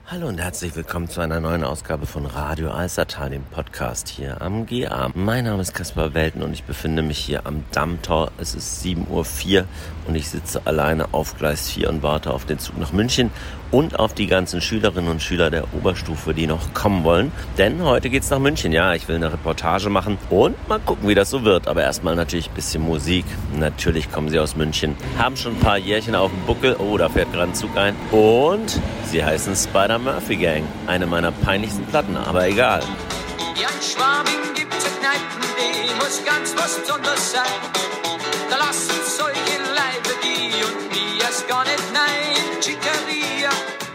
Hallo und herzlich willkommen zu einer neuen Ausgabe von Radio Alstertal, dem Podcast hier am GA. Mein Name ist Kaspar Welten und ich befinde mich hier am Dammtor. Es ist 7:04 Uhr und ich sitze alleine auf Gleis 4 und warte auf den Zug nach München und auf die ganzen Schülerinnen und Schüler der Oberstufe, die noch kommen wollen. Denn heute geht's nach München. Ja, ich will eine Reportage machen und mal gucken, wie das so wird. Aber erstmal natürlich ein bisschen Musik. Natürlich kommen sie aus München, haben schon ein paar Jährchen auf dem Buckel. Oh, da fährt gerade ein Zug ein. Und sie heißen Spider-Murphy Gang. Eine meiner peinlichsten Platten, aber egal. Ja, in Schwabing gibt's Kneipen, die muss ganz was Besonderes sein. Da lassen solche Leibe die und mir erst gar nicht nein. Chicaria,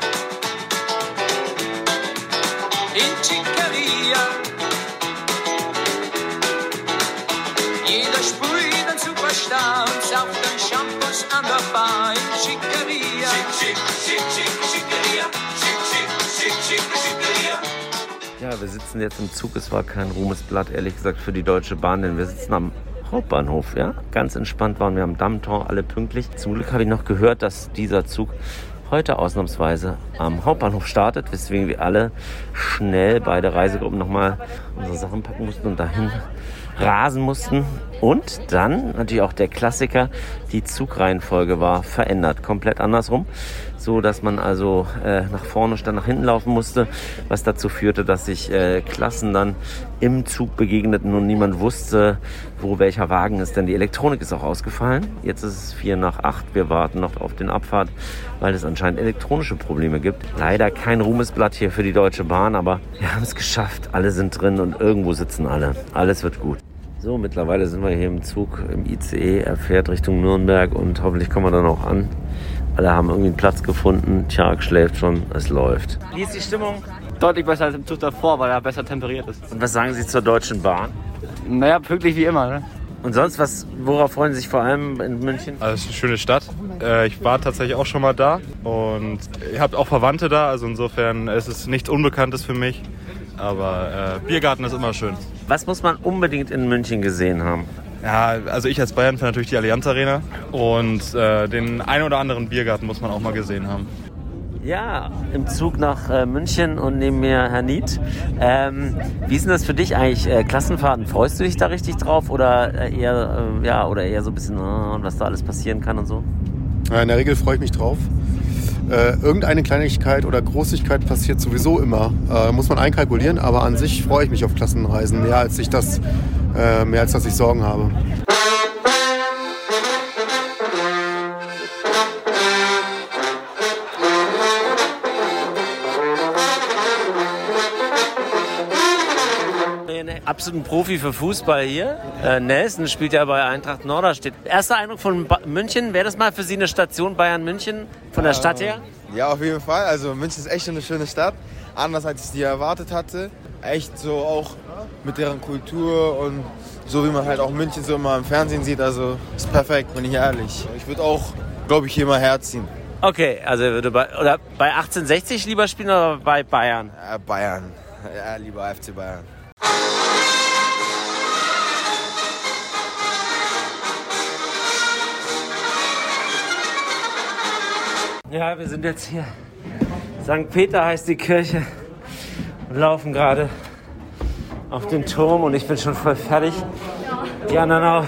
in Chicaria. Jeder sprüht einen Superstar und sauft den Shampoos an der Bar in Chicaria. Ja, wir sitzen jetzt im Zug. Es war kein Ruhmesblatt, ehrlich gesagt, für die Deutsche Bahn, denn wir sitzen am Hauptbahnhof. Ja? Ganz entspannt waren wir am Dammtor, alle pünktlich. Zum Glück habe ich noch gehört, dass dieser Zug heute ausnahmsweise am Hauptbahnhof startet, weswegen wir alle schnell beide Reisegruppen nochmal unsere Sachen packen mussten und dahin rasen mussten. Und dann natürlich auch der Klassiker, die Zugreihenfolge war verändert, komplett andersrum, so dass man also nach vorne statt nach hinten laufen musste, was dazu führte, dass sich Klassen dann im Zug begegneten und niemand wusste, wo welcher Wagen ist, denn die Elektronik ist auch ausgefallen. Jetzt ist es 7:45, wir warten noch auf den Abfahrt, weil es anscheinend elektronische Probleme gibt. Leider kein Ruhmesblatt hier für die Deutsche Bahn, aber wir haben es geschafft, alle sind drin und irgendwo sitzen alle. Alles wird gut. So, mittlerweile sind wir hier im Zug, im ICE, er fährt Richtung Nürnberg und hoffentlich kommen wir dann auch an. Alle haben irgendwie einen Platz gefunden, Tjark schläft schon, es läuft. Wie ist die Stimmung? Deutlich besser als im Zug davor, weil er besser temperiert ist. Und was sagen Sie zur Deutschen Bahn? Naja, pünktlich wie immer, ne? Und sonst, worauf freuen Sie sich vor allem in München? Also es ist eine schöne Stadt. Ich war tatsächlich auch schon mal da und ihr habt auch Verwandte da, also insofern ist es nichts Unbekanntes für mich. Aber Biergarten ist immer schön. Was muss man unbedingt in München gesehen haben? Ja, also ich als Bayern-Fan natürlich die Allianz Arena und den ein oder anderen Biergarten muss man auch mal gesehen haben. Ja, im Zug nach München und neben mir Herr Niet. Wie ist denn das für dich eigentlich? Klassenfahrten, freust du dich da richtig drauf oder eher so ein bisschen, was da alles passieren kann und so? In der Regel freue ich mich drauf. Irgendeine Kleinigkeit oder Großigkeit passiert sowieso immer. Muss man einkalkulieren, aber an sich freue ich mich auf Klassenreisen, mehr als dass ich Sorgen habe. Absoluten Profi für Fußball hier. Nelson spielt ja bei Eintracht Norderstedt. Erster Eindruck von München, wäre das mal für Sie eine Station Bayern München von der Stadt her? Ja, auf jeden Fall. Also München ist echt eine schöne Stadt. Anders als ich die erwartet hatte. Echt so auch mit deren Kultur und so wie man halt auch München so immer im Fernsehen sieht. Also ist perfekt, bin ich ehrlich. Ich würde auch, glaube ich, hier mal herziehen. Okay, also er würde bei 1860 lieber spielen oder bei Bayern? Bayern. Ja, lieber FC Bayern. Ja, wir sind jetzt hier. St. Peter heißt die Kirche. Wir laufen gerade auf den Turm und ich bin schon voll fertig. Die anderen auch.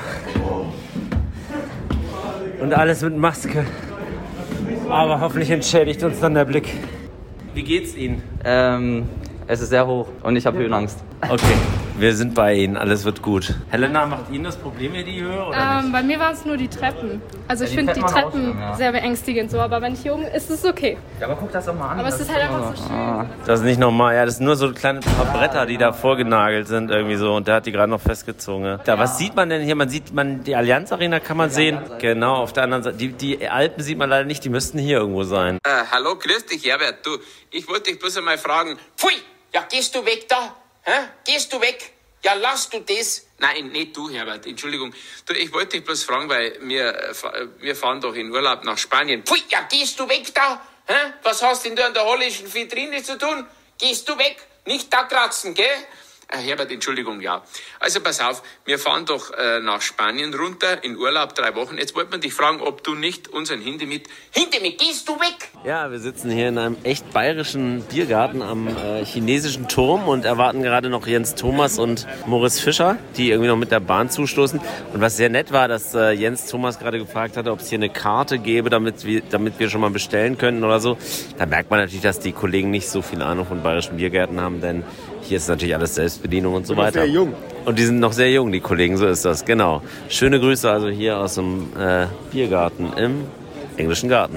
Und alles mit Maske. Aber hoffentlich entschädigt uns dann der Blick. Wie geht's Ihnen? Es ist sehr hoch und ich habe Höhenangst. Okay, wir sind bei Ihnen, alles wird gut. Helena, macht Ihnen das Problem hier die Höhe oder nicht? Bei mir waren es nur die Treppen. Also ich finde die Treppen sehr beängstigend so, aber wenn ich hier oben ist es okay. Ja, aber guck das doch mal an. Aber es ist halt einfach so schön. Das ist nicht normal, ja, das sind nur so kleine paar Bretter, die da vorgenagelt sind irgendwie so und der hat die gerade noch festgezogen. Ja, was sieht man denn hier? Man sieht die Allianz Arena kann man sehen. Genau, auf der anderen Seite. Die Alpen sieht man leider nicht, die müssten hier irgendwo sein. Hallo, grüß dich, Herbert. Du, ich wollte dich bloß einmal fragen. Pfui, ja, gehst du weg da? Hä? Gehst du weg? Ja, lass du das. Nein, nicht du, Herbert, Entschuldigung. Du, ich wollte dich bloß fragen, weil wir fahren doch in Urlaub nach Spanien. Pfui, ja, gehst du weg da? Hä? Was hast denn du an der holländischen Vitrine zu tun? Gehst du weg? Nicht da kratzen, gell? Herbert, Entschuldigung, ja. Also pass auf, wir fahren doch nach Spanien runter in Urlaub 3 Wochen. Jetzt wollte man dich fragen, ob du nicht unseren Hindemith, gehst du weg? Ja, wir sitzen hier in einem echt bayerischen Biergarten am chinesischen Turm und erwarten gerade noch Jens Thomas und Moritz Fischer, die irgendwie noch mit der Bahn zustoßen. Und was sehr nett war, dass Jens Thomas gerade gefragt hatte, ob es hier eine Karte gäbe, damit wir schon mal bestellen könnten oder so. Da merkt man natürlich, dass die Kollegen nicht so viel Ahnung von bayerischen Biergärten haben, denn hier ist natürlich alles Selbstbedienung und so weiter. Sehr jung. Und die sind noch sehr jung, die Kollegen, so ist das, genau. Schöne Grüße also hier aus dem Biergarten im englischen Garten.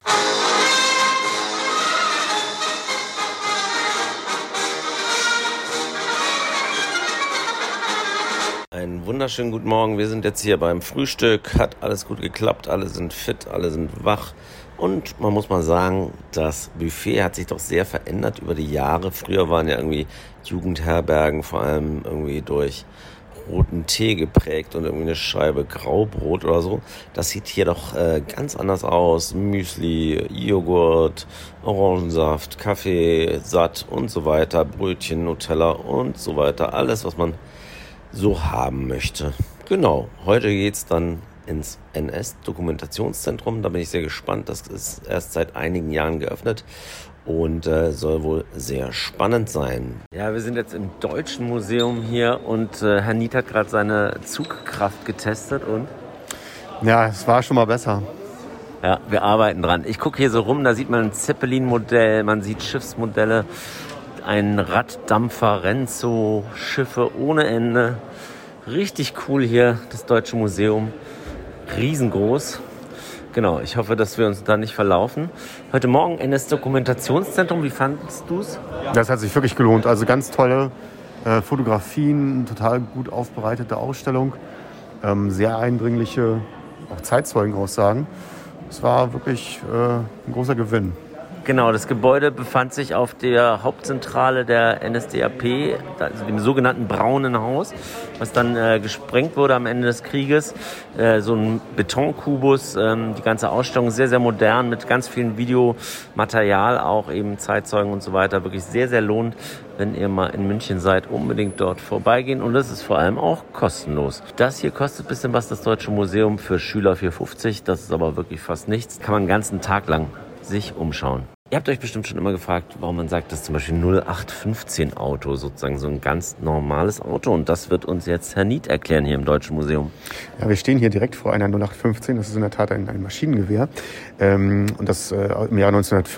Einen wunderschönen guten Morgen. Wir sind jetzt hier beim Frühstück. Hat alles gut geklappt. Alle sind fit, alle sind wach. Und man muss mal sagen, das Buffet hat sich doch sehr verändert über die Jahre. Früher waren ja irgendwie Jugendherbergen vor allem irgendwie durch roten Tee geprägt und irgendwie eine Scheibe Graubrot oder so. Das sieht hier doch ganz anders aus. Müsli, Joghurt, Orangensaft, Kaffee, Satt und so weiter. Brötchen, Nutella und so weiter. Alles, was man so haben möchte. Genau, heute geht's dann ins NS-Dokumentationszentrum. Da bin ich sehr gespannt. Das ist erst seit einigen Jahren geöffnet und soll wohl sehr spannend sein. Ja, wir sind jetzt im Deutschen Museum hier und Herr Niet hat gerade seine Zugkraft getestet und? Ja, es war schon mal besser. Ja, wir arbeiten dran. Ich gucke hier so rum, da sieht man ein Zeppelin-Modell, man sieht Schiffsmodelle, ein Raddampfer, Renzo, Schiffe ohne Ende. Richtig cool hier, das Deutsche Museum. Riesengroß. Genau, ich hoffe, dass wir uns da nicht verlaufen. Heute Morgen NS-Dokumentationszentrum, wie fandest du es? Das hat sich wirklich gelohnt. Also ganz tolle Fotografien, total gut aufbereitete Ausstellung. Sehr eindringliche auch Zeitzeugenaussagen. Es war wirklich ein großer Gewinn. Genau, das Gebäude befand sich auf der Hauptzentrale der NSDAP, also dem sogenannten Braunen Haus, was dann gesprengt wurde am Ende des Krieges. So ein Betonkubus, die ganze Ausstellung sehr, sehr modern mit ganz vielen Videomaterial, auch eben Zeitzeugen und so weiter. Wirklich sehr, sehr lohnt, wenn ihr mal in München seid, unbedingt dort vorbeigehen. Und das ist vor allem auch kostenlos. Das hier kostet ein bisschen was, das Deutsche Museum, für Schüler 4,50. Das ist aber wirklich fast nichts. Kann man den ganzen Tag lang sich umschauen. Ihr habt euch bestimmt schon immer gefragt, warum man sagt, dass zum Beispiel 0815 Auto sozusagen so ein ganz normales Auto. Und das wird uns jetzt Herr Niet erklären hier im Deutschen Museum. Ja, wir stehen hier direkt vor einer 0815. Das ist in der Tat ein Maschinengewehr. Und das im Jahr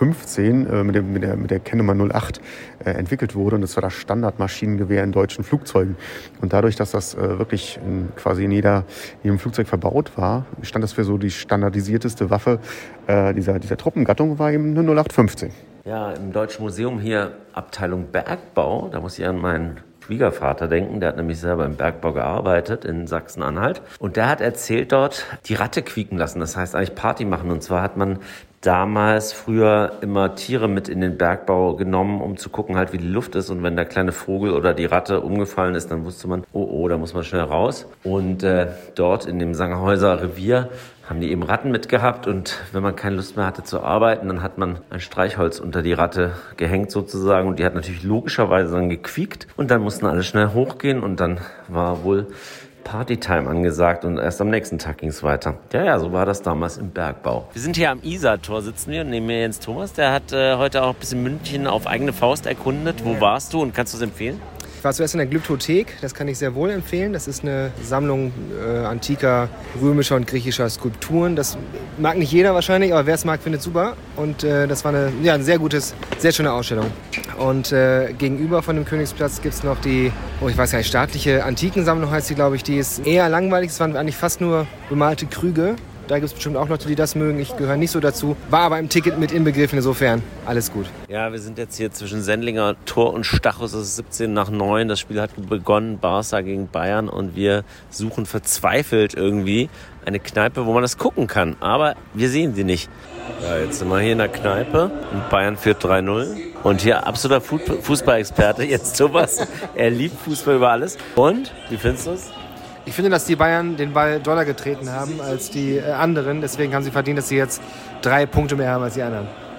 1915 mit der Kennnummer 08 entwickelt wurde. Und das war das Standardmaschinengewehr in deutschen Flugzeugen. Und dadurch, dass das wirklich quasi in jedem Flugzeug verbaut war, stand das für so die standardisierteste Waffe dieser Truppengattung, war eben eine 0815. Ja, im Deutschen Museum hier Abteilung Bergbau, da muss ich an meinen Schwiegervater denken, der hat nämlich selber im Bergbau gearbeitet in Sachsen-Anhalt. Und der hat erzählt dort, die Ratte quieken lassen, das heißt eigentlich Party machen. Und zwar hat man damals früher immer Tiere mit in den Bergbau genommen, um zu gucken halt, wie die Luft ist. Und wenn der kleine Vogel oder die Ratte umgefallen ist, dann wusste man, oh, da muss man schnell raus. Und dort in dem Sangerhäuser Revier haben die eben Ratten mitgehabt. Und wenn man keine Lust mehr hatte zu arbeiten, dann hat man ein Streichholz unter die Ratte gehängt sozusagen. Und die hat natürlich logischerweise dann gequiekt. Und dann mussten alle schnell hochgehen. Und dann war wohl Partytime angesagt und erst am nächsten Tag ging es weiter. Ja, so war das damals im Bergbau. Wir sind hier am Isartor, sitzen wir, und neben mir Jens Thomas. Der hat heute auch ein bisschen München auf eigene Faust erkundet. Wo warst du und kannst du es empfehlen? Ich war zuerst in der Glyptothek, das kann ich sehr wohl empfehlen. Das ist eine Sammlung antiker römischer und griechischer Skulpturen. Das mag nicht jeder wahrscheinlich, aber wer es mag, findet es super. Und das war eine sehr schöne Ausstellung. Und gegenüber von dem Königsplatz gibt es noch die, ich weiß gar nicht, staatliche Antikensammlung heißt die, glaube ich. Die ist eher langweilig, es waren eigentlich fast nur bemalte Krüge. Da gibt es bestimmt auch Leute, die das mögen. Ich gehöre nicht so dazu. War aber im Ticket mit inbegriffen, insofern alles gut. Ja, wir sind jetzt hier zwischen Sendlinger Tor und Stachus. Es ist 17:09. Das Spiel hat begonnen, Barca gegen Bayern. Und wir suchen verzweifelt irgendwie eine Kneipe, wo man das gucken kann. Aber wir sehen sie nicht. Ja, jetzt sind wir hier in der Kneipe und Bayern führt 3-0. Und hier absoluter Fußballexperte, jetzt sowas. Er liebt Fußball über alles. Und, wie findest du es? Ich finde, dass die Bayern den Ball doller getreten haben als die anderen. Deswegen haben sie verdient, dass sie jetzt 3 Punkte mehr haben als die anderen.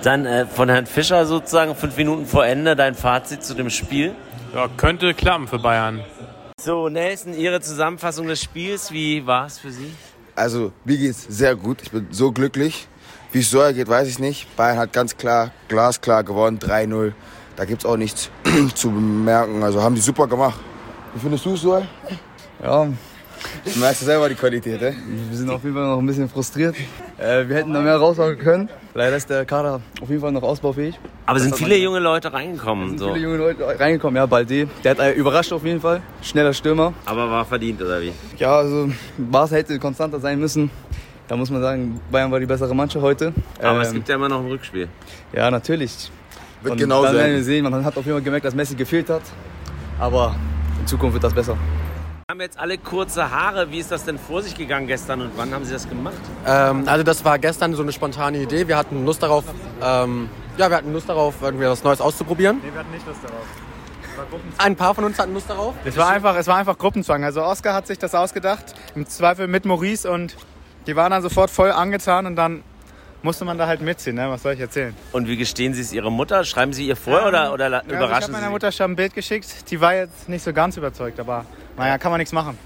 Dann von Herrn Fischer sozusagen 5 Minuten vor Ende dein Fazit zu dem Spiel. Ja, könnte klappen für Bayern. So, Nelson, Ihre Zusammenfassung des Spiels, wie war es für Sie? Also, mir geht's sehr gut. Ich bin so glücklich. Wie es so geht, weiß ich nicht. Bayern hat ganz klar, glasklar gewonnen, 3-0. Da gibt's auch nichts zu bemerken. Also haben die super gemacht. Wie findest du es so? Ja, Du merkst ja selber die Qualität, ne? wir sind auf jeden Fall noch ein bisschen frustriert. Wir hätten da mehr raushauen können. Leider ist der Kader auf jeden Fall noch ausbaufähig. Aber sind viele junge Leute reingekommen? Viele junge Leute reingekommen, ja, Balde. Der hat überrascht auf jeden Fall. Schneller Stürmer. Aber war verdient, oder wie? Ja, also Barca hätte konstanter sein müssen. Da muss man sagen, Bayern war die bessere Mannschaft heute. Aber es gibt ja immer noch ein Rückspiel. Ja, natürlich. Wird Und genau dann sein. werden wir sehen, man hat auf jeden Fall gemerkt, dass Messi gefehlt hat. Aber in Zukunft wird das besser. Wir haben jetzt alle kurze Haare. Wie ist das denn vor sich gegangen gestern und wann haben Sie das gemacht? Also das war gestern so eine spontane Idee. Wir hatten Lust darauf, irgendwie was Neues auszuprobieren. Nee, wir hatten nicht Lust darauf. Ein paar von uns hatten Lust darauf. Es war einfach Gruppenzwang. Also Oskar hat sich das ausgedacht, im Zweifel mit Maurice, und die waren dann sofort voll angetan und dann musste man da halt mitziehen, ne? Was soll ich erzählen? Und wie gestehen Sie es Ihrer Mutter? Schreiben Sie ihr vor oder überraschen Ich habe Sie meiner sie? Mutter schon ein Bild geschickt, die war jetzt nicht so ganz überzeugt, aber naja, kann man nichts machen.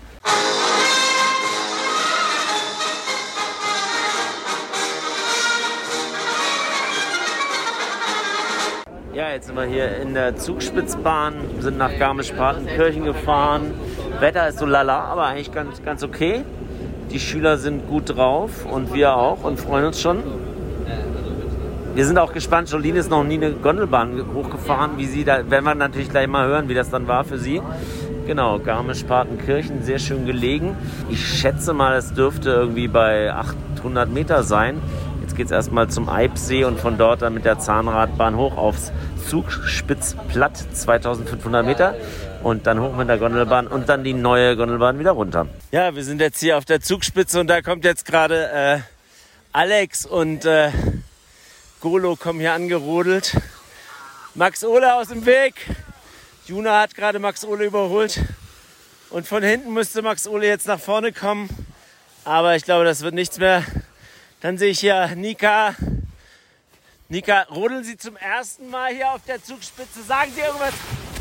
Ja, jetzt sind wir hier in der Zugspitzbahn, sind nach Garmisch-Partenkirchen gefahren. Wetter ist so lala, aber eigentlich ganz okay. Die Schüler sind gut drauf und wir auch und freuen uns schon. Wir sind auch gespannt, Jolene ist noch nie eine Gondelbahn hochgefahren, wie sie da, werden wir natürlich gleich mal hören, wie das dann war für sie. Genau, Garmisch-Partenkirchen, sehr schön gelegen. Ich schätze mal, es dürfte irgendwie bei 800 Meter sein. Jetzt geht es erstmal zum Eibsee und von dort dann mit der Zahnradbahn hoch aufs Zugspitzplatt, 2500 Meter. Und dann hoch mit der Gondelbahn und dann die neue Gondelbahn wieder runter. Ja, wir sind jetzt hier auf der Zugspitze und da kommt jetzt gerade Alex und Golo kommen hier angerodelt. Max Ole aus dem Weg. Juna hat gerade Max Ole überholt. Und von hinten müsste Max Ole jetzt nach vorne kommen. Aber ich glaube, das wird nichts mehr. Dann sehe ich hier Nika. Nika, rodeln Sie zum ersten Mal hier auf der Zugspitze. Sagen Sie irgendwas.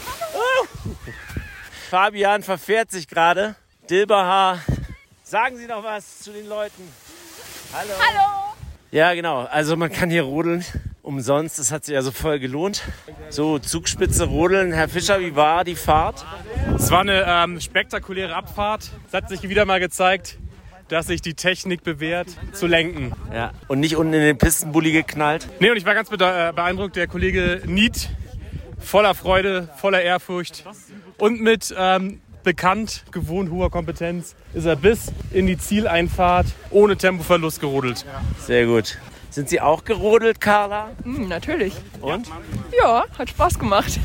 Fabian verfährt sich gerade. Dilberhaar. Sagen Sie noch was zu den Leuten. Hallo. Hallo. Ja, genau. Also man kann hier rodeln. Umsonst. Das hat sich also voll gelohnt. So, Zugspitze rodeln. Herr Fischer, wie war die Fahrt? Es war eine spektakuläre Abfahrt. Es hat sich wieder mal gezeigt, dass sich die Technik bewährt, zu lenken. Ja. Und nicht unten in den Pistenbully geknallt? Nee, und ich war ganz beeindruckt. Der Kollege Niet, voller Freude, voller Ehrfurcht und mit bekannt, gewohnt hoher Kompetenz, ist er bis in die Zieleinfahrt ohne Tempoverlust gerodelt. Sehr gut. Sind Sie auch gerodelt, Carla? Natürlich. Und? Ja, hat Spaß gemacht.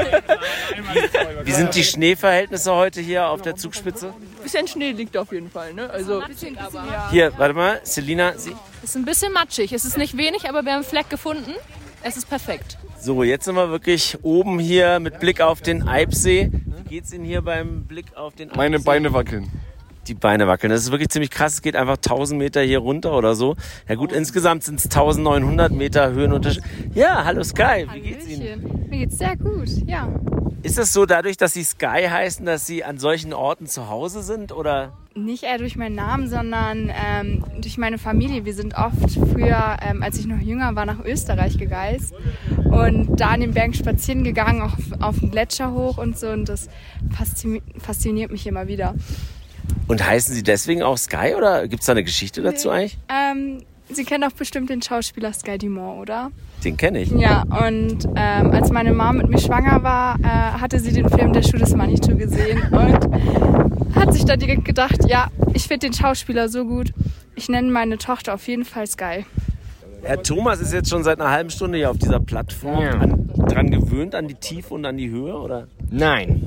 Wie sind die Schneeverhältnisse heute hier auf der Zugspitze? Bisschen Schnee liegt auf jeden Fall, ne? Also Hier, warte mal, Selina, Sie. Es ist ein bisschen matschig. Es ist nicht wenig, aber wir haben einen Fleck gefunden. Es ist perfekt. So, jetzt sind wir wirklich oben hier mit Blick auf den Eibsee. Wie geht's Ihnen hier beim Blick auf den Eibsee? Meine Beine wackeln. Die Beine wackeln. Das ist wirklich ziemlich krass. Es geht einfach 1000 Meter hier runter oder so. Ja gut, insgesamt sind es 1900 Meter Höhenunterschied. Ja, hallo Sky, wie geht's Ihnen? Mir geht's sehr gut, ja. Ist das so dadurch, dass Sie Sky heißen, dass Sie an solchen Orten zu Hause sind, oder? Nicht eher durch meinen Namen, sondern durch meine Familie. Wir sind oft früher, als ich noch jünger war, nach Österreich gereist und da an den Bergen spazieren gegangen, auch auf den Gletscher hoch und so. Und das fasziniert mich immer wieder. Und heißen Sie deswegen auch Sky oder gibt es da eine Geschichte dazu eigentlich? Sie kennen doch bestimmt den Schauspieler Sky Dumont, oder? Den kenne ich. Ja, und als meine Mom mit mir schwanger war, hatte sie den Film Der Schuh des Manitou gesehen und hat sich da direkt gedacht, ja, ich finde den Schauspieler so gut, ich nenne meine Tochter auf jeden Fall Sky. Herr Thomas ist jetzt schon seit einer halben Stunde hier auf dieser Plattform dran gewöhnt, an die Tiefe und an die Höhe, oder? Nein.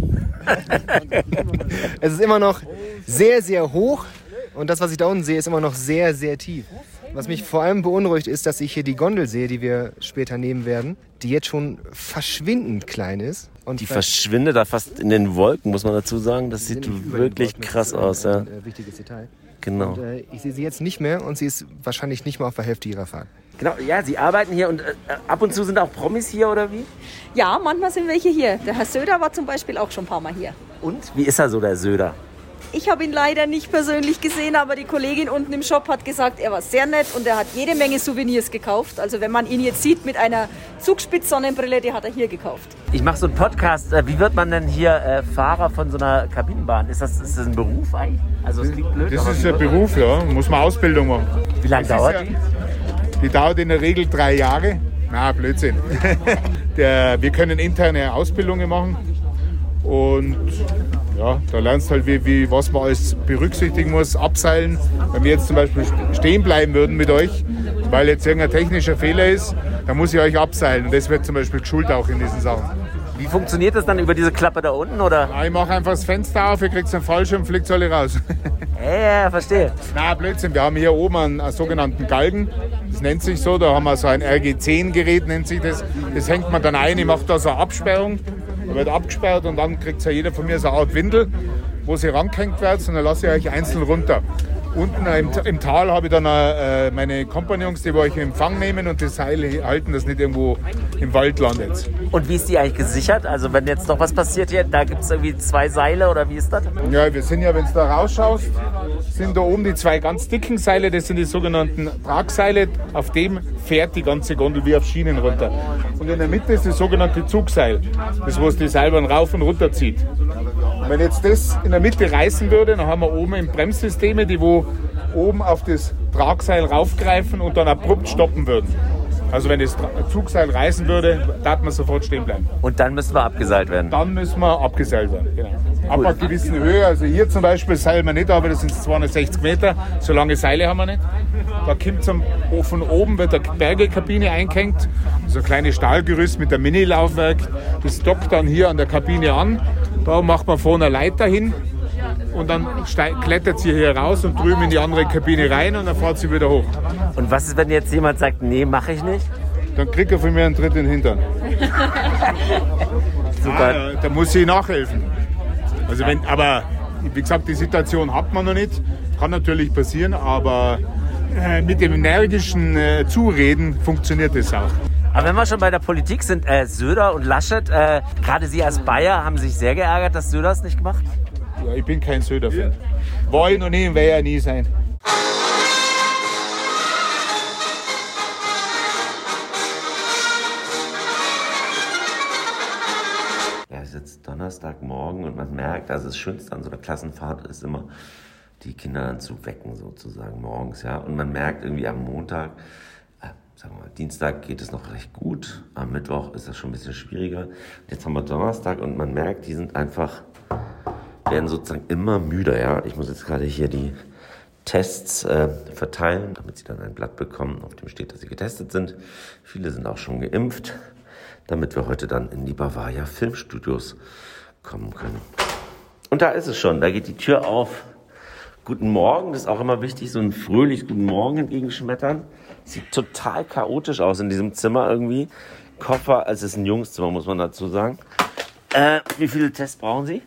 Es ist immer noch sehr, sehr hoch und das, was ich da unten sehe, ist immer noch sehr, sehr tief. Was mich vor allem beunruhigt, ist, dass ich hier die Gondel sehe, die wir später nehmen werden, die jetzt schon verschwindend klein ist. Und die verschwindet da fast in den Wolken, muss man dazu sagen. Das sieht wirklich krass aus. Ja. Wichtiges Detail. Genau. Und ich sehe sie jetzt nicht mehr und sie ist wahrscheinlich nicht mal auf der Hälfte ihrer Fahrt. Genau, ja, Sie arbeiten hier und ab und zu sind auch Promis hier, oder wie? Ja, manchmal sind welche hier. Der Herr Söder war zum Beispiel auch schon ein paar Mal hier. Und? Wie ist er so, der Söder? Ich habe ihn leider nicht persönlich gesehen, aber die Kollegin unten im Shop hat gesagt, er war sehr nett und er hat jede Menge Souvenirs gekauft. Also wenn man ihn jetzt sieht mit einer Zugspitz-Sonnenbrille, die hat er hier gekauft. Ich mache so einen Podcast. Wie wird man denn hier Fahrer von so einer Kabinenbahn? Ist das ein Beruf eigentlich? Also es klingt blöd. Das ist ein Beruf, ja. Muss man Ausbildung machen. Wie lange dauert die? Die dauert in der Regel 3 Jahre. Na, Blödsinn. Wir können interne Ausbildungen machen. Und ja, da lernst du halt, was man alles berücksichtigen muss, abseilen. Wenn wir jetzt zum Beispiel stehen bleiben würden mit euch, weil jetzt irgendein technischer Fehler ist, dann muss ich euch abseilen. Und das wird zum Beispiel geschult auch in diesen Sachen. Wie funktioniert das dann über diese Klappe da unten, oder? Ja, ich mache einfach das Fenster auf, ihr kriegt einen Fallschirm, fliegt alle raus. Ja, verstehe. Na, Blödsinn, wir haben hier oben einen sogenannten Galgen. Das nennt sich so, da haben wir so ein RG10-Gerät, nennt sich das. Das hängt man dann ein, ich mache da so eine Absperrung. Da wird abgesperrt und dann kriegt ja jeder von mir so eine Art Windel, wo sie rangehängt wird und dann lasse ich euch einzeln runter. Unten im Tal habe ich dann meine Kompagnons, die euch in Empfang nehmen und das Seil halten, das nicht irgendwo im Wald landet. Und wie ist die eigentlich gesichert? Also wenn jetzt noch was passiert hier, da gibt es irgendwie 2 Seile oder wie ist das? Ja, wir sind ja, wenn du da rausschaust, sind da oben die 2 ganz dicken Seile, das sind die sogenannten Tragseile, auf dem fährt die ganze Gondel wie auf Schienen runter. Und in der Mitte ist das sogenannte Zugseil, das wo es die Seilbahn rauf und runter zieht. Und wenn jetzt das in der Mitte reißen würde, dann haben wir oben im Bremssysteme, die wo oben auf das Tragseil raufgreifen und dann abrupt stoppen würden. Also wenn das Zugseil reißen würde, darf man sofort stehen bleiben. Und dann müssen wir abgeseilt werden? Dann müssen wir abgeseilt werden, genau. Ab einer gewissen Höhe, also hier zum Beispiel seilen wir nicht, aber das sind 260 Meter, so lange Seile haben wir nicht. Da kommt von oben, wird eine Bergekabine eingehängt, so ein kleines Stahlgerüst mit einem Mini-Laufwerk. Das dockt dann hier an der Kabine an, da macht man vorne eine Leiter hin und dann klettert sie hier raus und drüben in die andere Kabine rein und dann fährt sie wieder hoch. Und was ist, wenn jetzt jemand sagt, nee, mache ich nicht? Dann kriegt er von mir einen Tritt in den Hintern. Super. Da muss ich nachhelfen. Also aber wie gesagt, die Situation hat man noch nicht. Kann natürlich passieren, aber mit dem energischen Zureden funktioniert das auch. Aber wenn wir schon bei der Politik sind, Söder und Laschet, gerade Sie als Bayer haben sich sehr geärgert, dass Söder es nicht gemacht hat? Ja, ich bin kein Söder-Fan. War ich noch nie und werde ja nie sein. Ja, es ist jetzt Donnerstagmorgen und man merkt, also das Schönste an so einer Klassenfahrt ist immer, die Kinder dann zu wecken sozusagen morgens. Ja? Und man merkt irgendwie am Montag, sagen wir mal, Dienstag geht es noch recht gut, am Mittwoch ist das schon ein bisschen schwieriger. Jetzt haben wir Donnerstag und man merkt, die sind einfach, werden sozusagen immer müder. Ja? Ich muss jetzt gerade hier die Tests verteilen, damit sie dann ein Blatt bekommen, auf dem steht, dass sie getestet sind. Viele sind auch schon geimpft, damit wir heute dann in die Bavaria Filmstudios kommen können. Und da ist es schon, da geht die Tür auf. Guten Morgen, das ist auch immer wichtig, so ein fröhliches Guten Morgen entgegenschmettern. Sieht total chaotisch aus in diesem Zimmer irgendwie. Koffer, es ist ein Jungszimmer, muss man dazu sagen. Wie viele Tests brauchen Sie?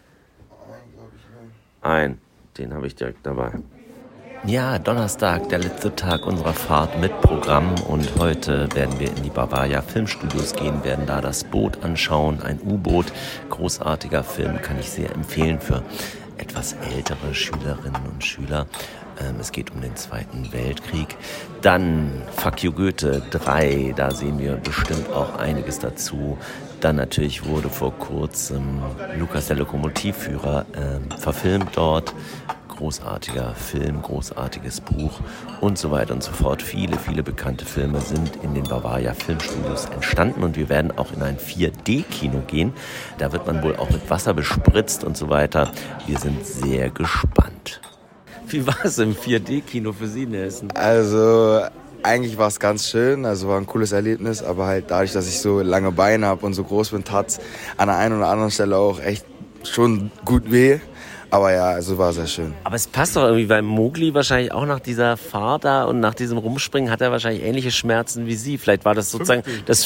Einen, den habe ich direkt dabei. Ja, Donnerstag, der letzte Tag unserer Fahrt mit Programm und heute werden wir in die Bavaria Filmstudios gehen, werden da das Boot anschauen, ein U-Boot, großartiger Film, kann ich sehr empfehlen für etwas ältere Schülerinnen und Schüler. Es geht um den Zweiten Weltkrieg. Dann Fuck You Goethe 3, da sehen wir bestimmt auch einiges dazu. Dann natürlich wurde vor kurzem Lukas der Lokomotivführer verfilmt dort. Großartiger Film, großartiges Buch und so weiter und so fort. Viele, viele bekannte Filme sind in den Bavaria Filmstudios entstanden und wir werden auch in ein 4D-Kino gehen. Da wird man wohl auch mit Wasser bespritzt und so weiter. Wir sind sehr gespannt. Wie war es im 4D-Kino für Sie in Essen? Also eigentlich war es ganz schön, also war ein cooles Erlebnis, aber halt dadurch, dass ich so lange Beine habe und so groß bin, tat's an der einen oder anderen Stelle auch echt schon gut weh. Aber ja, also war sehr schön. Aber es passt doch irgendwie, weil Mowgli wahrscheinlich auch nach dieser Fahrt da und nach diesem Rumspringen hat er wahrscheinlich ähnliche Schmerzen wie Sie. Vielleicht war das sozusagen der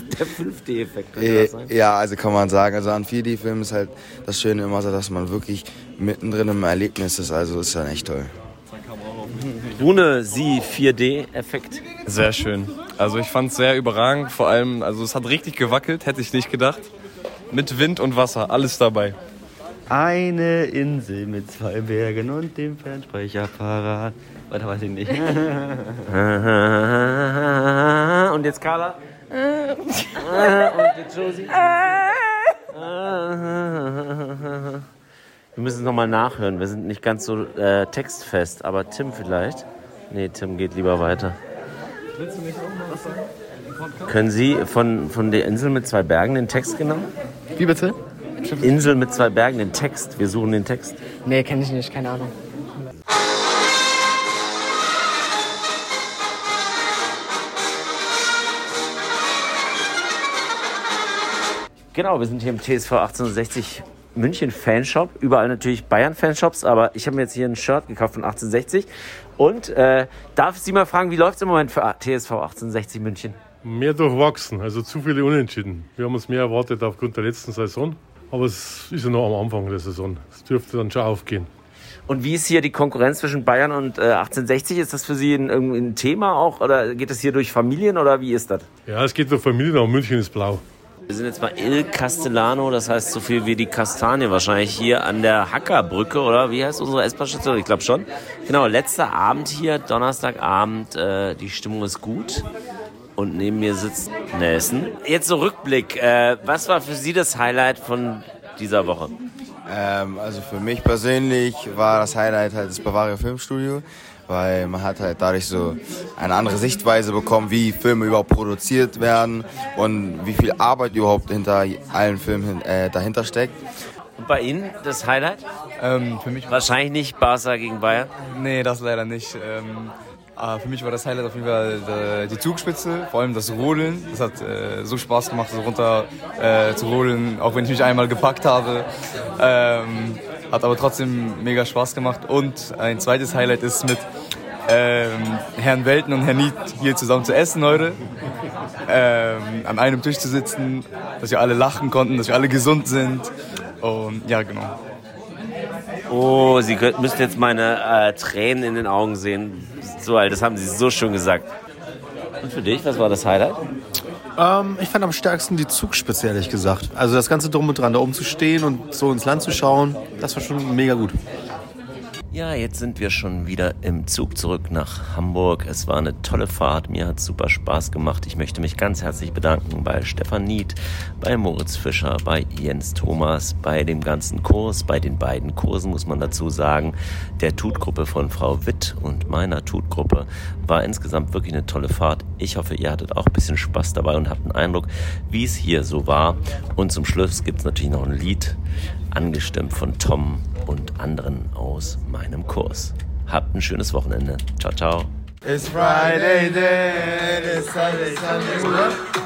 5D-Effekt. Ja, also kann man sagen. Also an 4D-Filmen ist halt das Schöne immer so, dass man wirklich mittendrin im Erlebnis ist. Also ist dann echt toll. Rune, Sie 4D-Effekt. Sehr schön. Also ich fand es sehr überragend. Vor allem, also es hat richtig gewackelt, hätte ich nicht gedacht. Mit Wind und Wasser, alles dabei. Eine Insel mit 2 Bergen und dem Fernsprecherapparat. Weiter weiß ich nicht. Und jetzt Carla. Und jetzt Josie. Wir müssen es nochmal nachhören. Wir sind nicht ganz so textfest. Aber Tim vielleicht? Nee, Tim geht lieber weiter. Willst du nicht auch mal was sagen? Können Sie von der Insel mit 2 Bergen den Text genau? Wie bitte? Insel mit 2 Bergen, den Text. Wir suchen den Text. Nee, kenne ich nicht, keine Ahnung. Genau, wir sind hier im TSV 1860 München Fanshop. Überall natürlich Bayern Fanshops, aber ich habe mir jetzt hier ein Shirt gekauft von 1860. Und darf ich Sie mal fragen, wie läuft es im Moment für TSV 1860 München? Mehr durchwachsen, also zu viele Unentschieden. Wir haben uns mehr erwartet aufgrund der letzten Saison, aber es ist ja noch am Anfang der Saison. Es dürfte dann schon aufgehen. Und wie ist hier die Konkurrenz zwischen Bayern und 1860? Ist das für Sie ein Thema auch oder geht das hier durch Familien oder wie ist das? Ja, es geht durch Familien, aber München ist blau. Wir sind jetzt bei Il Castellano, das heißt so viel wie die Kastanie wahrscheinlich hier an der Hackerbrücke, oder wie heißt unsere S-Bahn-Station? Ich glaube schon. Genau, letzter Abend hier, Donnerstagabend, die Stimmung ist gut und neben mir sitzt Nelson. Jetzt so Rückblick, was war für Sie das Highlight von dieser Woche? Also für mich persönlich war das Highlight halt das Bavaria Filmstudio, weil man hat halt dadurch so eine andere Sichtweise bekommen, wie Filme überhaupt produziert werden und wie viel Arbeit überhaupt hinter allen Filmen dahinter steckt. Und bei Ihnen das Highlight? Für mich wahrscheinlich nicht Barca gegen Bayern? Nee, das leider nicht. Für mich war das Highlight auf jeden Fall die Zugspitze, vor allem das Rodeln. Das hat so Spaß gemacht, so runter zu rodeln, auch wenn ich mich einmal gepackt habe. Hat aber trotzdem mega Spaß gemacht. Und ein zweites Highlight ist mit Herrn Welten und Herrn Nied hier zusammen zu essen heute. An einem Tisch zu sitzen, dass wir alle lachen konnten, dass wir alle gesund sind. Und ja, genau. Oh, Sie müssten jetzt meine Tränen in den Augen sehen. So, das haben Sie so schön gesagt. Und für dich, was war das Highlight? Ich fand am stärksten die Zugspitze, ehrlich gesagt. Also das ganze Drum und Dran, da oben zu stehen und so ins Land zu schauen, das war schon mega gut. Ja, jetzt sind wir schon wieder im Zug zurück nach Hamburg. Es war eine tolle Fahrt, mir hat es super Spaß gemacht. Ich möchte mich ganz herzlich bedanken bei Stefan Nied, bei Moritz Fischer, bei Jens Thomas, bei dem ganzen Kurs, bei den beiden Kursen muss man dazu sagen. Der Tutgruppe von Frau Witt und meiner Tutgruppe war insgesamt wirklich eine tolle Fahrt. Ich hoffe, ihr hattet auch ein bisschen Spaß dabei und habt einen Eindruck, wie es hier so war. Und zum Schluss gibt es natürlich noch ein Lied, angestimmt von Tom und anderen aus meinem Kurs. Habt ein schönes Wochenende. Ciao, ciao. It's Friday then, it's Sunday, Sunday.